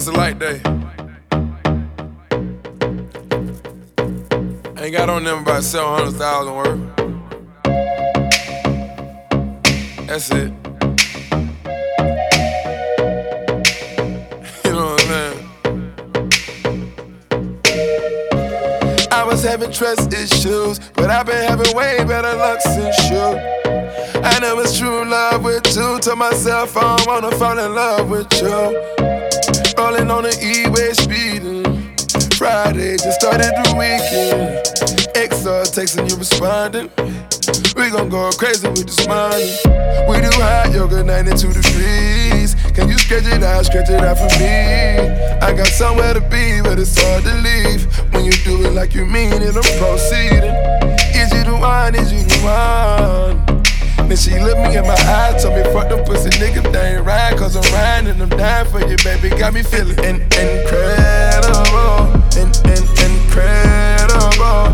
It's a light day. Ain't got on them about 700,000 worth. That's it. You know what I'm saying? I was having trust issues, but I've been having way better luck since you. I know it's true love with you. Told myself I don't wanna fall in love with you. Rolling on the E-way speeding. Friday just started the weekend. XR texting you responding. We gon' go crazy with this money. We do hot yoga 92 degrees. Can you stretch it out for me? I got somewhere to be, but it's hard to leave. When you do it like you mean it, I'm proceeding. Is you the one, is you the one? Then she looked me in my eyes, told me fuck them pussy niggas, they ain't right. Cause I'm riding and I'm dying for you, baby. Got me feeling incredible, incredible,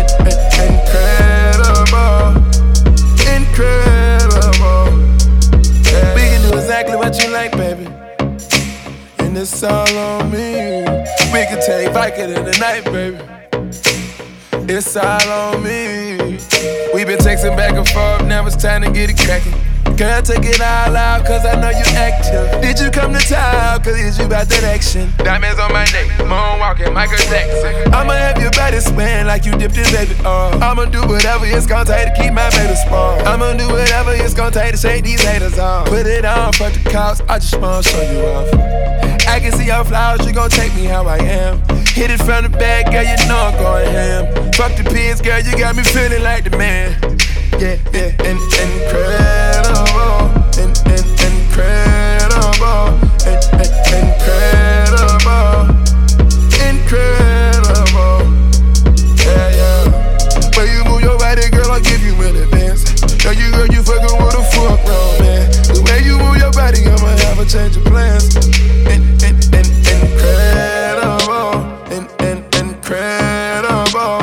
incredible. Yeah. We can do exactly what you like, baby. And it's all on me. We can take Vicodin in the night, baby. It's all on me. We been texting back and forth, now it's time to get it crackin'. Girl, take it all out, cause I know you active. Did you come to town, cause it's you about that action? Diamonds on my neck, moonwalking, Michael Jackson. I'ma have your body spin like you dipped in baby oil. I'ma do whatever it's gon' take to keep my baby spoiled. I'ma do whatever it's gon' take to shake these haters off. Put it on for the cops, I just wanna show you off. I can see your flowers, you gon' take me how I am. Hit it from the back, girl, you know I'm going ham. Fuck the pigs, girl, you got me feeling like the man. Yeah, incredible, incredible, incredible, yeah. When you move your body, girl, I'll give you an advance. Girl, you fucking with a fuck wrong, man. The way you move your body, I'ma have a change of plans. Incredible, incredible,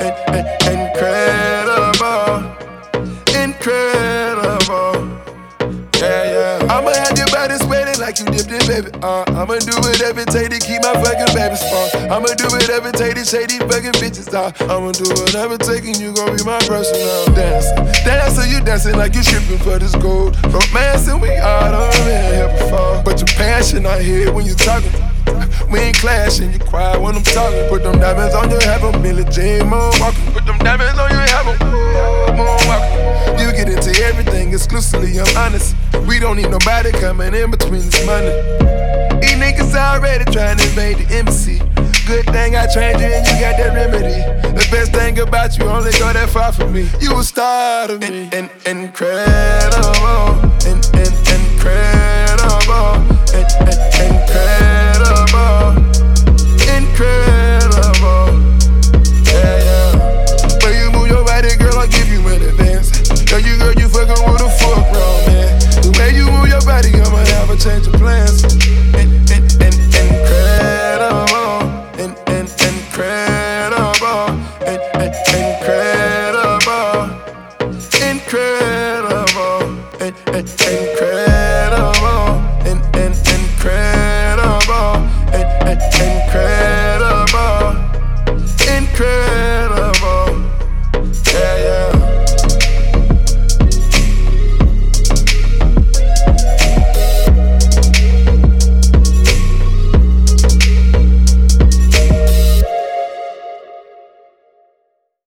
incredible, yeah. I'ma have your body sweating like you dipped in, baby. I'ma do whatever it take to keep my fucking baby spawn. I'ma do whatever it take to shake these fucking bitches off. I'ma do whatever it take and you gon' be my personal dancer. Dancer, you dancing like you stripping for this gold. Romancing, we all done been here before. But your passion I hear when you talking. We ain't clashing, you quiet when I'm talking. Put them diamonds on your head, I'm Billie Jean moonwalking. Put them diamonds on your head, I'm moonwalking. You get into everything exclusively, I'm honest. We don't need nobody coming in between this money. These niggas already trying to invade the embassy. Good thing I trained you and you got that remedy. The best thing about you only go that far for me. You a star to me. Incredible,